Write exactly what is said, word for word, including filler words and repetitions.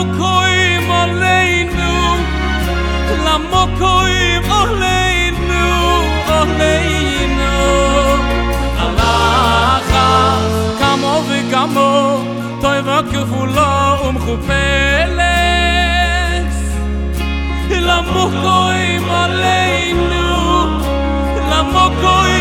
למוקוים עלינו, למוקוים עלינו, עלינו. הלכה כמו וכמו, טובה כפולה ומכופלת. למוקוים עלינו, למוקוים